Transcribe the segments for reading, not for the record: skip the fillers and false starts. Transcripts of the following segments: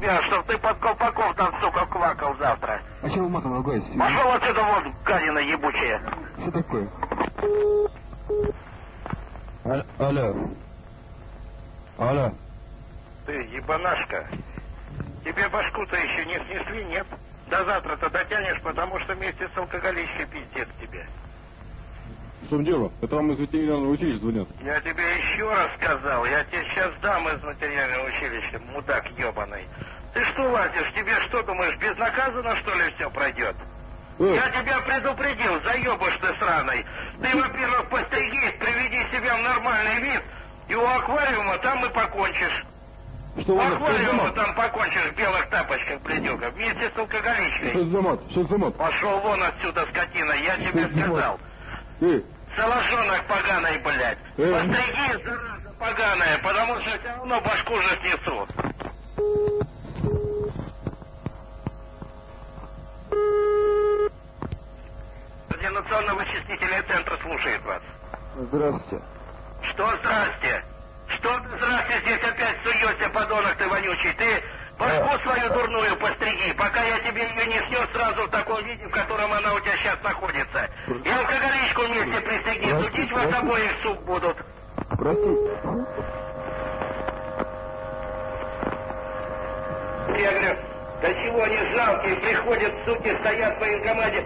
Чтоб ты под колпаком там, сука, квакал завтра. А чего вы матом ругаетесь? Пошел отсюда, вот, гадина ебучая. Что такое? Алло. Алло. Ты ебанашка. Тебе башку-то еще не снесли, нет? До завтра-то дотянешь, потому что вместе с алкоголичкой пиздец тебе. В чем дело? Это вам из ветеринарного училища звонят. Я тебе еще раз сказал, я тебе сейчас дам из материального училища, мудак ебаный. Ты что лазишь? Тебе что, думаешь, безнаказанно, что ли, все пройдет? Я тебя предупредил, заебыш ты сраный. Ты, во-первых, постригись, приведи себя в нормальный вид, и у аквариума там и покончишь. Что у аквариума там покончишь в белых тапочках, блядюга, вместе с алкоголичкой. Что за мат? Что за мат? Пошел вон отсюда, скотина, я что тебе сказал. Салашонок поганый, блядь. Постригись, зараза поганая, потому что все равно башку же снесут. Координационно-вычислительный центр слушает вас. Здравствуйте. Что здрасте? Что ты здрасте здесь опять суешься, подонок ты вонючий? Ты башку свою дурную постриги, пока я тебе ее не снес сразу в таком виде, в котором она у тебя сейчас находится. И алкоголичку вместе пристриги, судить вас обоих, сук, будут. Простите. Я говорю, до чего они жалкие, приходят, суки, стоят в военкомате.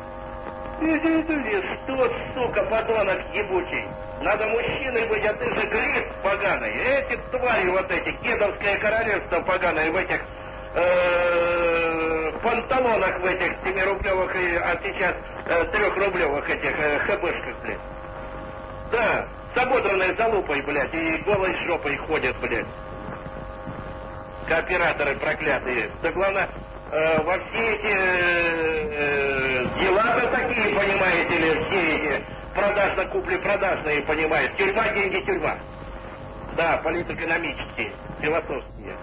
Что, сука, подонок ебучий? Надо мужчиной быть, а ты же глист поганый. Эти твари вот эти, Кедовское королевство поганое, в этих панталонах, в этих 7-рублевых, а сейчас 3-рублевых этих хэбышках, блядь. Да, с ободранной залупой, блядь, и голой жопой ходят, блядь. Кооператоры проклятые. Да главное, во все эти дела-то такие, понимаете ли, все эти продажно-купли-продажные, понимаешь. Тюрьма, деньги, тюрьма. Да, политэкономические, философские.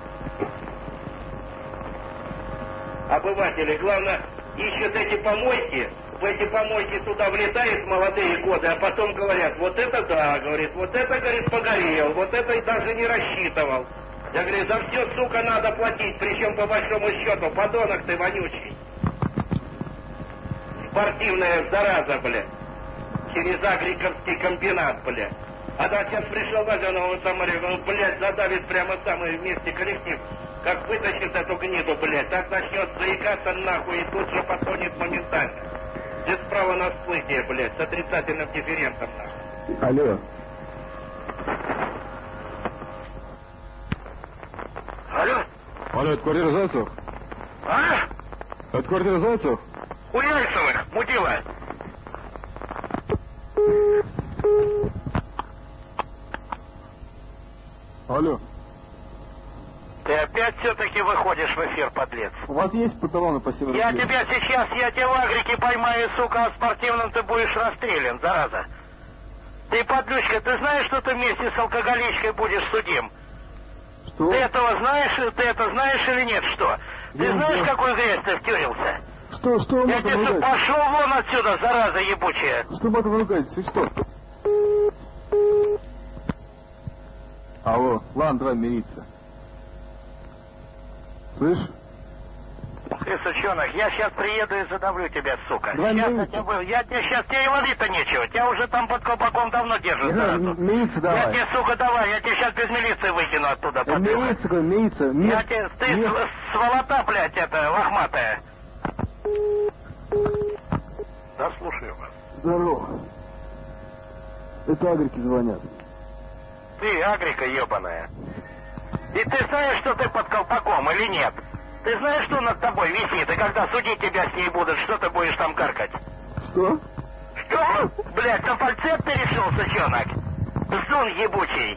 Обыватели, главное, ищут эти помойки, в эти помойки туда влетают в молодые годы, а потом говорят, вот это да, говорит, вот это, говорит, погорел, вот это и даже не рассчитывал. Я говорю, за все, сука, надо платить, причем по большому счету, подонок ты вонючий. Спортивная зараза, блядь. Через Агриковский комбинат, блядь. А да, сейчас пришел Вадян, он смотри, он, блядь, задавит прямо самый вместе коллектив. Как вытащит эту гниду, блядь, так начнет заикаться нахуй и тут же потонет моментально. Без права на всплытие, блядь, с отрицательным дифферентом, нахуй. Алло. Алло? Алло, это квартира Зайцев? А? Это квартира Зайцев? Хуяйцевых, мудила. Алло. Ты опять все-таки выходишь в эфир, подлец. У вас есть панталоны по 7 рублей? Я тебя сейчас, я тебя в Агрике поймаю, сука, а спортивным ты будешь расстрелян, зараза. Ты, подлючка, ты знаешь, что ты вместе с алкоголичкой будешь судим? Что? Ты этого знаешь, ты это знаешь или нет, что? Ты знаешь, какой грязь ты втюрился? Что Я тебе ругаетесь? пошел вон отсюда, зараза ебучая. Что матом ругаетесь? Вы что? Алло, ладно, давай мириться. Слышь? Ты, сучонок, я сейчас приеду и задавлю тебя, сука. Давай Сейчас мириться. я тебе сейчас, тебе и ловить-то нечего. Тебя уже там под колпаком давно держат, заразу. Мириться давай. Я тебе, сука, давай, я тебе сейчас без милиции выкину оттуда, подлюка. Мириться, говорю, мириться. Я тебе, ты сволота, блядь, это, лохматая. Да, слушаю вас. Здорово. Это Агрики звонят. Ты, Агрика ебаная. И ты знаешь, что ты под колпаком или нет? Ты знаешь, что над тобой висит, и когда судить тебя с ней будут, что ты будешь там каркать? Что? Что? Блядь, на фальцет ты решил, сучонок? Зун ебучий.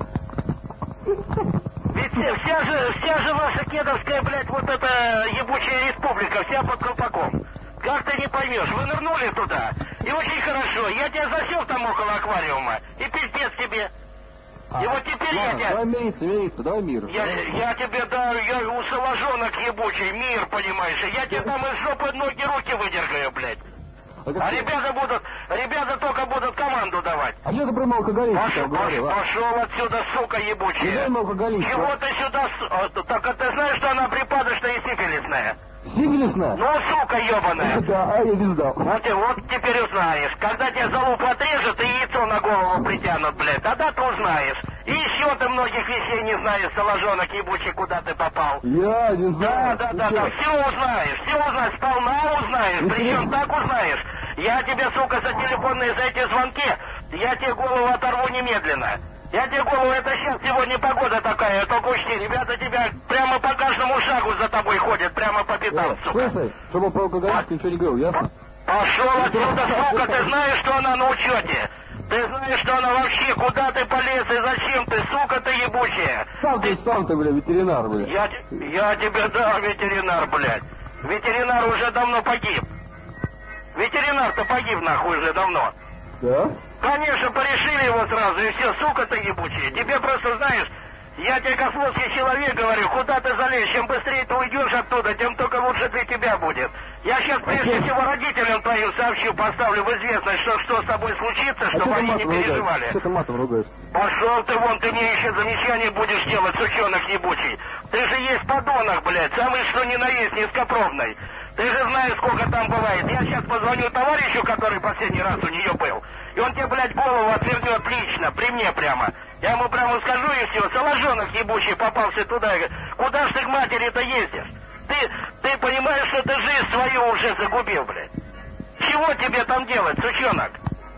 Ведь вся же ваша кедовская, блядь, вот эта ебучая республика, вся под колпаком. Как ты не поймешь, вы нырнули туда, и очень хорошо, я тебя засел там около аквариума, и пиздец тебе. И вот теперь ладно, я тебя... давай мириться, давай мир. Я тебе даю, я усоложонок ебучий, мир, понимаешь, я тебе там из жопы ноги руки выдергаю, блядь. А ребята только будут команду давать. А что ты прямо алкоголичка говорил, а? Пошел отсюда, сука ебучая. Не дай ему алкоголичка. Чего ты сюда... Так а ты знаешь, что она Известно. Ну, сука ебаная. Да, а я не знал. Вот теперь узнаешь. Когда тебе залуп отрежут и яйцо на голову притянут, блядь, тогда ты узнаешь. И еще ты многих вещей не знаешь, соложонок ебучий, куда ты попал. Я не знаю. Да, все узнаешь, сполна узнаешь, причем так узнаешь. Я тебе, сука, за телефонные, за эти звонки, я тебе голову оторву немедленно. Я тебе голову, это сейчас сегодня погода такая, только учти, ребята тебя прямо по каждому шагу за тобой ходят, прямо по пятам, сука. Слушай, чтобы про алкоголизм ничего не говорил, ясно? Пошел отсюда, сука, ты знаешь, что она на учете? Ты знаешь, что она вообще, куда ты полез и зачем ты, сука ты ебучая? Сам ты, бля, ветеринар, бля. Я тебе, да, ветеринар, блядь. Ветеринар уже давно погиб. Ветеринар-то погиб, нахуй, уже давно. Да? Конечно, порешили его сразу, и все, сука ты ебучая. Тебе просто, знаешь, я тебе как плоский человек говорю, куда ты залезешь, чем быстрее ты уйдешь оттуда, тем только лучше для тебя будет. Я сейчас прежде всего родителям твоим сообщу, поставлю в известность, что с тобой случится, чтобы они не переживали. Что ты матом ругаешься? Пошел ты вон, ты мне еще замечания будешь делать, сучонок ебучий. Ты же есть подонок, блядь, самый что ни на есть, низкопробный. Ты же знаешь, сколько там бывает. Я сейчас позвоню товарищу, который последний раз у нее был, и он тебе, блядь, голову отвернет лично, при мне прямо. Я ему прямо скажу и все, соложонок ебучий попался туда. Куда ж ты к матери-то ездишь? Ты понимаешь, что ты жизнь свою уже загубил, блядь. Чего тебе там делать, сучонок?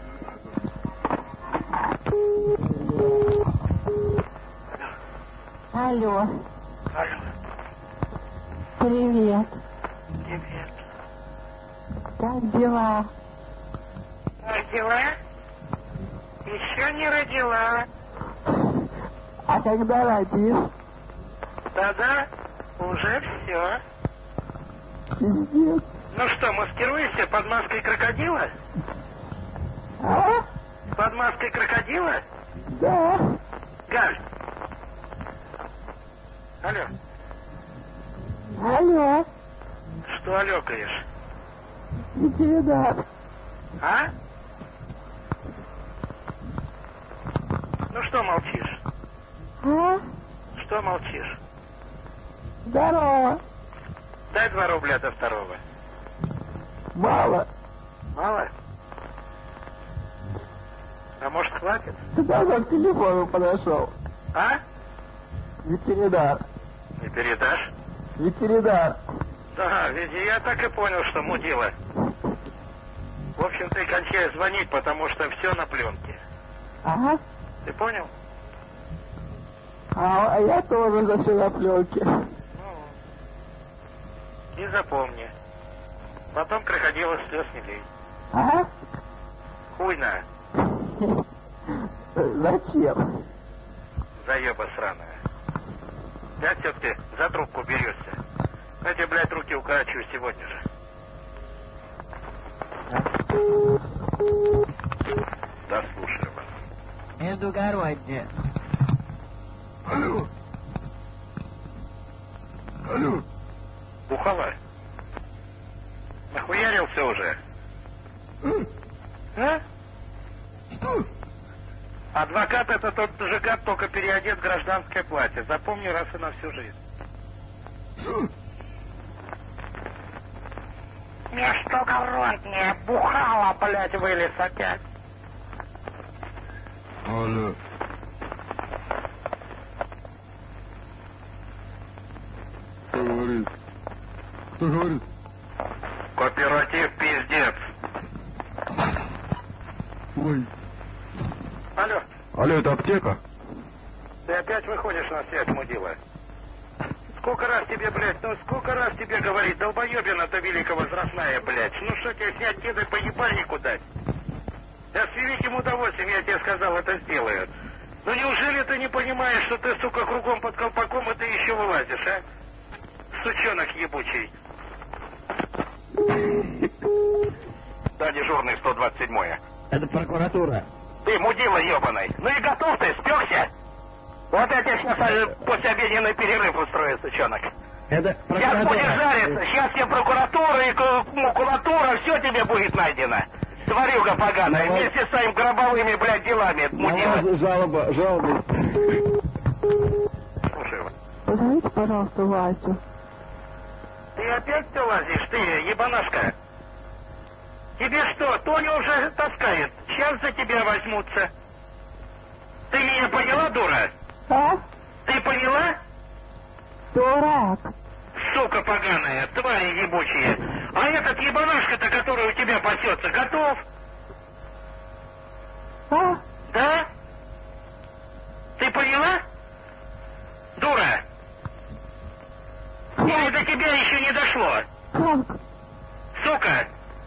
Алло. Алло. Привет. Привет. Как дела? Родила? Еще не родила. А когда родишь? Да-да, уже все. Пиздец. Ну что, маскируешься под маской крокодила? А? Под маской крокодила? Да. Галь. Алло. Алло. Что алёкаешь? Ветеринар. А? Ну что молчишь? А? Что молчишь? Здорово. Дай 2 рубля до 2. Мало. Мало? А может хватит? Ты давно к телефону подошел. А? Ветеринар. Не передашь? Ветеринар. Да, ведь я так и понял, что мудила. В общем, ты кончай звонить, потому что все на пленке. Ага. Ты понял? А я тоже за все на пленке. Ну, и запомни. Потом крокодила слез не лей. А? Хуй на, Зачем? заеба сраная. Я все-таки за трубку берешься. Я тебе, блядь, руки укорочу сегодня же. Да, слушаю вас. Междугороднее. Алло. Алло. Бухала? Нахуярился уже? А? Что? Адвокат — это тот же гад, только переодет в гражданское платье. Запомни раз и на всю жизнь. Что? Междугороднее, бухала, блядь, вылез опять. Алло. Кто говорит? Кто говорит? Кооператив пиздец. Ой. Алло, Алло, это аптека? ты опять выходишь на связь, мудила? Сколько раз тебе, блядь, сколько раз тебе говорить, долбоебина-то великовозрастная, блядь. Ну что тебе снять деда по ебальнику дать? Да с великим удовольствием, я тебе сказал, это сделаю. Ну неужели ты не понимаешь, что ты, сука, кругом под колпаком, и ты еще вылазишь, а? Сучонок ебучий. Да, дежурный 127-е. Это прокуратура. Ты, мудила ебаный. Ну и готов ты, спекся? Вот я тебе сейчас послеобеденный перерыв устрою, сучонок. Это Сейчас будешь жариться, сейчас тебе прокуратура и макулатура, все тебе будет найдено. Тварюга поганая, вместе с своими гробовыми, блядь, делами, мудила. Жалоба. Слушай, Позовите, пожалуйста, Васю. Ты опять все лазишь, ты, ебанашка? Тебе что, Тоня уже таскает? Сейчас за тебя возьмутся. Ты меня поняла, дура? А? Ты поняла? Дурак. Сука поганая, твари ебучие. А этот ебанашка-то, который у тебя пасется, готов? А? Да? Ты поняла? Дура. Или до тебя еще не дошло? Как? Сука,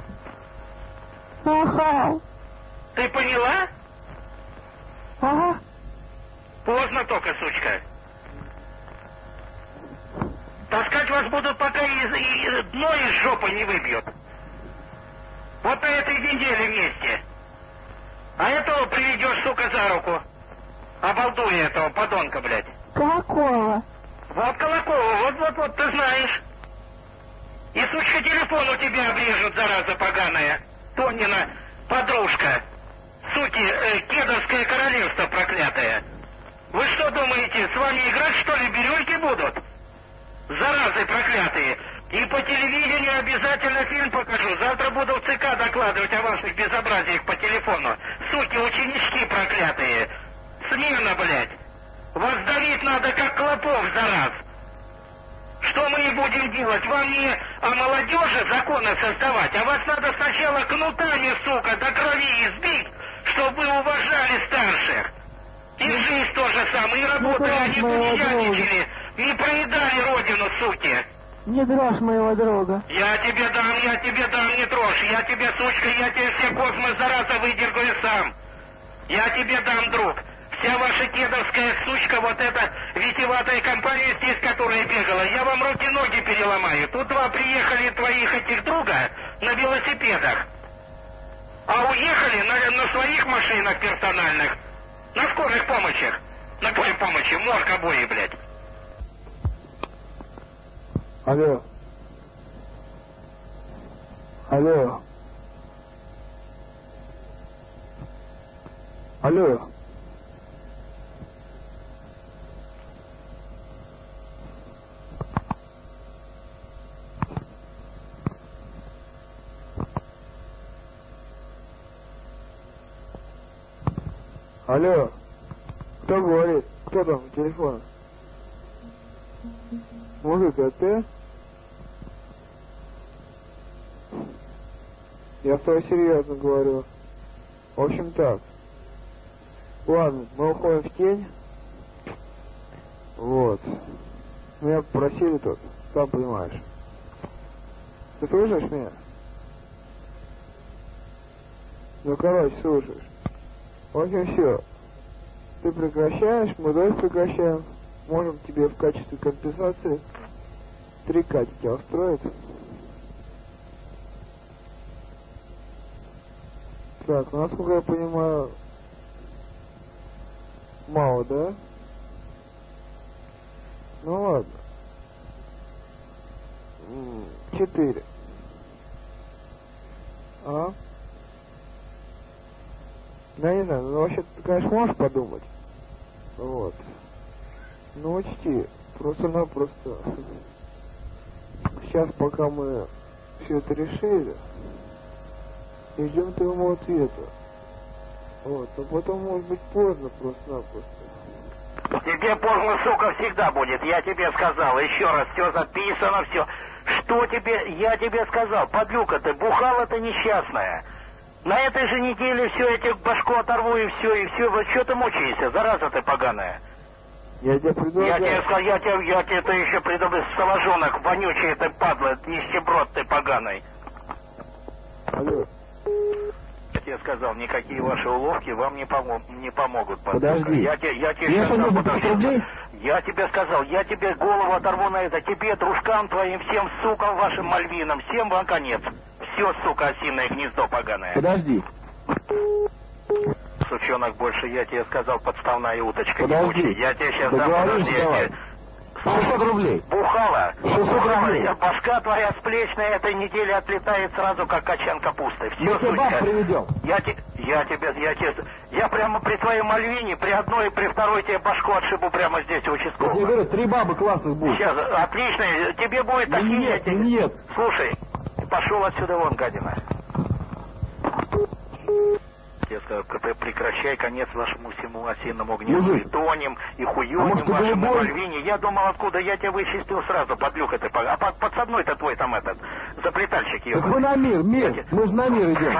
Ага. ты поняла? Ага. Поздно только, сучка. Таскать вас будут, пока дно из жопы не выбьют. Вот на этой неделе вместе. А этого приведешь, сука, за руку. Обалдуй этого подонка, блядь. Какого? Вот Колокова, вот, ты знаешь. И, сучка, телефон у тебя обрежут, зараза поганая. Тонина подружка. Суки, Кедровское королевство проклятое. Вы что думаете, с вами играть, что ли, бирюльки будут? Заразы проклятые. И по телевидению обязательно фильм покажу. Завтра буду в ЦК докладывать о ваших безобразиях по телефону. Суки, ученички проклятые. Смирно, блядь. Вас давить надо, как клопов, за раз. Что мы и будем делать? Вам не о молодежи законы создавать, а вас надо сначала кнутами, сука, до крови избить, чтобы вы уважали старших. И жизнь то же самое, и работали, они тунеядничали, не проедали родину, суки. Не дрожь моего друга. Я тебе дам, не трожь. Я тебе, сучка, я тебе все космос зараза выдергаю сам. Я тебе дам, друг. Вся ваша кедровская сучка, вот эта витеватая компания здесь, которая бегала, я вам руки-ноги переломаю. Тут два приехали твоих этих друга на велосипедах. А уехали на своих машинах персональных. На скорых помощях. На какой помощи? Морг обои, блядь. Алло. Алло. Алло. Алло. Кто говорит? Кто там у телефона? Мужик, это ты? Я с тобой серьезно говорю. В общем так. Ладно, мы уходим в тень. Вот. Меня попросили тут, сам понимаешь. Ты слышишь меня? Ну, короче, слушаешь. В общем, все. Ты прекращаешь, мы дальше прекращаем. Можем тебе в качестве компенсации 3 Кати тебя устроит. Так, ну, насколько я понимаю, мало, да? Ну ладно. 4. А? Ну, я не знаю, ну вообще ты, конечно, можешь подумать. Вот. Ну, учти, просто-напросто. Сейчас, пока мы все это решили, и ждем твоему ответа. Вот, но потом может быть поздно просто-напросто. Тебе поздно, сука, всегда будет, я тебе сказал, еще раз, все записано, все. Что тебе, я тебе сказал, подлюка ты, бухала ты несчастная. На этой же неделе все, я тебе башку оторву и все, вот что ты мучаешься, зараза ты поганая. Я тебе предлагаю... Я тебе сказал, я тебе это еще предлагаю, салажонок, вонючий ты падла, нищеброд ты поганый. Алло. Я тебе сказал, никакие ваши уловки вам не помогут. Подожди. Я тебе сказал, подожди. Я тебе сказал, я тебе голову оторву на это, тебе, дружкам твоим, всем сукам вашим мальвинам, всем вам конец. Все, сука, осиное гнездо поганое. Подожди. Сучонок, больше я тебе сказал, подставная уточка. Подожди. Не я тебе сейчас дам, Договорились, подожди, давай. 600 рублей. Бухала. 600 рублей. Башка твоя с плеч на этой неделе отлетает сразу, как качан капусты. Все, Мы тебе баб приведем. Я прямо при твоей Мальвине, при одной и при второй тебе башку отшибу прямо здесь у участкового. Я тебе говорю, 3 бабы классных будет. Сейчас, отлично, тебе будет такие... Нет. Слушай, пошел отсюда вон, гадина. Я сказал, прекращай, конец вашему всему осинному гнезду. И тонем, и хуёнем вашему Мальвине. Я думал, откуда я тебя вычистил сразу, подлюка ты. А подсадной-то твой там этот, заплетальщик ее. Так мы на мир, мы же на мир идем.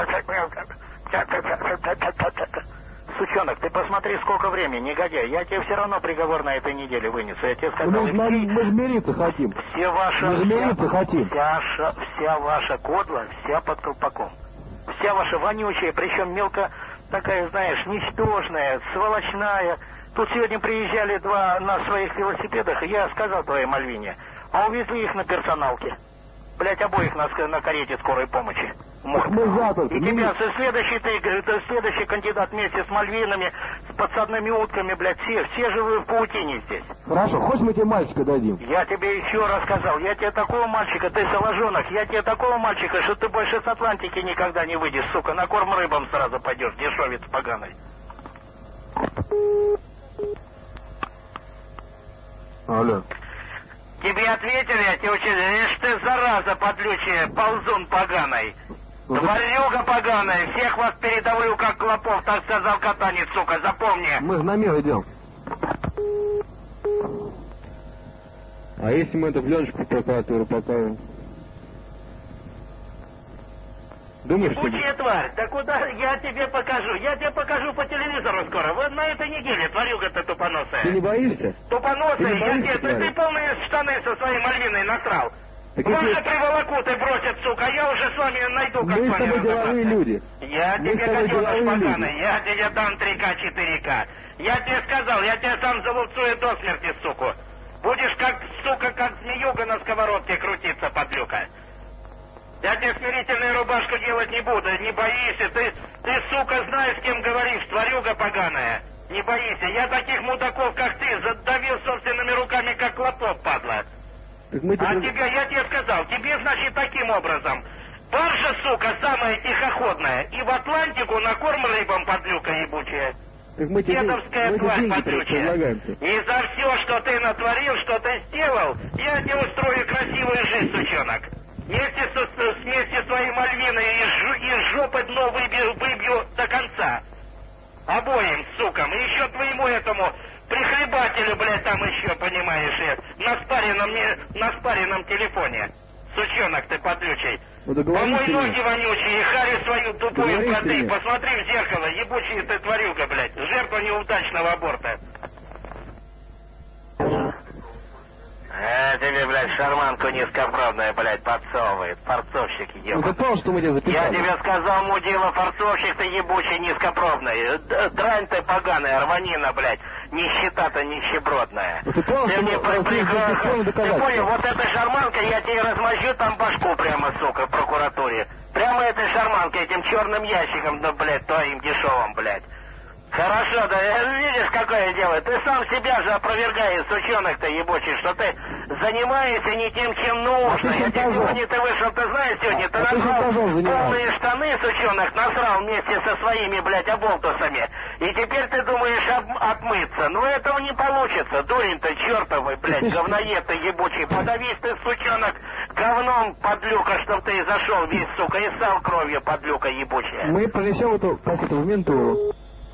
Сучонок, ты посмотри, сколько времени, негодяй. Я тебе все равно приговор на этой неделе вынесу. Я тебе сказал... Мы же мириться хотим. Все ваша... Мы же мириться хотим. Вся ваша кодла, вся под колпаком. Вся ваша вонючая, причем мелко такая, знаешь, ничтожная, сволочная. Тут сегодня приезжали 2 на своих велосипедах, и я сказал твоей Мальвине, а увезли их на персоналке. Блять, обоих на карете скорой помощи. Мы завтра. И тебя следующий кандидат вместе с Мальвинами, с подсадными утками, блядь, все же вы в паутине здесь. Хорошо, хочешь мы тебе мальчика дадим? Я тебе еще раз сказал, я тебе такого мальчика, ты соложонок, я тебе такого мальчика, что ты больше с Атлантики никогда не выйдешь, сука, на корм рыбам сразу пойдешь, дешевец поганый. Алло. Тебе ответили, я тебе учили, лишь ты зараза подлючая, ползун поганый. Тварюга поганая, всех вас передавлю как клопов, так сказал катанец, сука, запомни. Мы же на мир идем. А если мы это в Леночку в прокуратуру покажем? Думаешь, что... Ебучая тварь, да куда я тебе покажу? Я тебе покажу по телевизору скоро. Вот на этой неделе, тварюга-то тупоносая. Ты не боишься? Тупоносая, ты полные штаны со своей Мальвиной насрал. Ваши приволокуты бросят, сука, я уже с вами найду, как мы с вами тобой деловые люди. Я тебе, гаденыш поганый, я тебе дам 3К, 4К. Я тебе сказал, я тебе сам залупцую до смерти, суку. Будешь как, сука, как змеюга на сковородке крутиться, подлюка. Я тебе смирительную рубашку делать не буду, не бойся. Ты, сука, знаешь, с кем говоришь, тварюга поганая. Не бойся, я таких мудаков, как ты, задавил собственными руками, как клопов, падла. Тебя, я тебе сказал, тебе, значит, таким образом. Баржа, сука, самая тихоходная, и в Атлантику на корм рыбам, подлюка ебучая. Дедовская тварь подлючая. И за все, что ты натворил, что ты сделал, я тебе устрою красивую жизнь, сучонок. Вместе с своей Мальвиной из жопы дно выбью до конца. Обоим, сукам. И еще твоему этому прихлебателю, блядь, там еще, понимаешь, на спаренном телефоне. Сучонок ты подлючий. Помой ноги вонючие и харю свою тупую коты. Посмотри в зеркало, ебучий ты тварюга, блядь. Жертва неудачного аборта. Тебе, блядь, шарманку низкопробная, блядь, подсовывает. Форцовщик ебаный. Это то, что мы тебе записали. Я тебе сказал, мудила, форцовщик ты ебучий низкопробный. Дрань ты поганая, рванина, блядь. Нищета-то нищебродная. Ты понял, ты мне ты понял, вот этой шарманкой я тебе размажу там башку прямо, сука, в прокуратуре. Прямо этой шарманкой, этим черным ящиком, ну, блядь, твоим дешевым, блядь. Хорошо, да видишь, какое дело. Ты сам себя же опровергаешь, сучонок-то ебучий, что ты занимаешься не тем, чем нужно. Сегодня ты вышел, ты знаешь, сегодня ты насрал полные штаны, сучонок, насрал вместе со своими, блядь, оболтусами. И теперь ты думаешь отмыться. Ну этого не получится. Дурень-то чертовый, блядь, говноед ты ебучий. Подавись ты, сучонок, говном, подлюка, чтоб ты зашел весь, сука, и сам кровью, подлюка ебучая. Мы принесем эту, как это, в ментуру.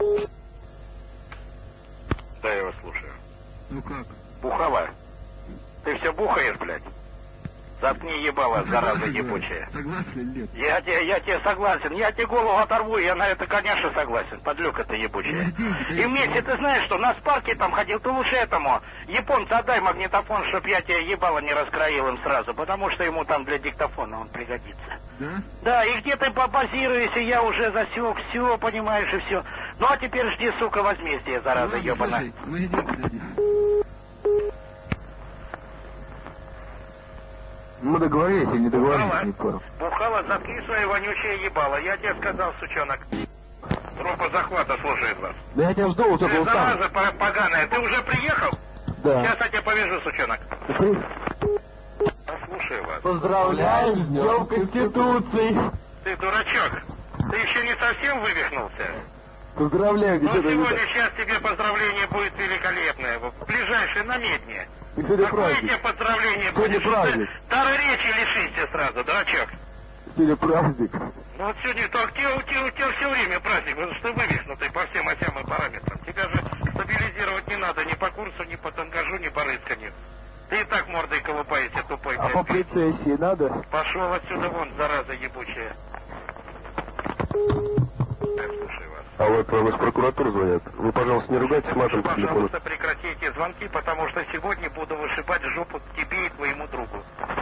Да, я вас слушаю. Ну как? Бухова. Ты все бухаешь, блядь? Заткни ебало, зараза ебучая. Согласен или нет? Я тебе согласен. Я тебе голову оторву, я на это, конечно, согласен. Подлюка ты ебучая. И вместе, ты знаешь, что на спарке там ходил, ты лучше этому японцу отдай магнитофон, чтоб я тебе ебало не раскроил им сразу, потому что ему там для диктофона он пригодится. Да? Да, и где ты побазируешься, я уже засек все, понимаешь, и все. Ну а теперь жди, сука, возмездие, зараза ебаная. Мы идем, подожди. Мы договорились или не договорились, не понял. Бухала, заткни свои вонючие ебало. Я тебе сказал, сучонок. Группа захвата слушает вас. Да я тебя жду вот этого стану. Ты, зараза поганая, ты уже приехал? Да. Сейчас я тебя повяжу, сучонок. Послушаю вас. Поздравляю с Днем Конституции. Ты дурачок. Ты еще не совсем вывихнулся? Поздравляю, Ну, что-то не сегодня, так. сейчас тебе поздравление будет великолепное. Ближайшее на Медне. И сегодня Какое праздник. тебе поздравление Сегодня будет? праздник. Дара речи лишишься сразу, дурачок. Сегодня праздник. Ну вот сегодня так, у тебя все время праздник, потому что ты вывихнутый по всем осям и параметрам. Тебя же стабилизировать не надо ни по курсу, ни по тангажу, ни по рысканию. Ты и так мордой колупаешься, тупой, А по блядь. прецессии надо? Пошел отсюда вон, зараза ебучая. Я слушаю вас. Алло, это вам из прокуратуры звонят. Вы, пожалуйста, не ругайтесь матом по телефону. Пожалуйста, прекратите звонки, потому что сегодня буду вышибать жопу тебе и твоему другу.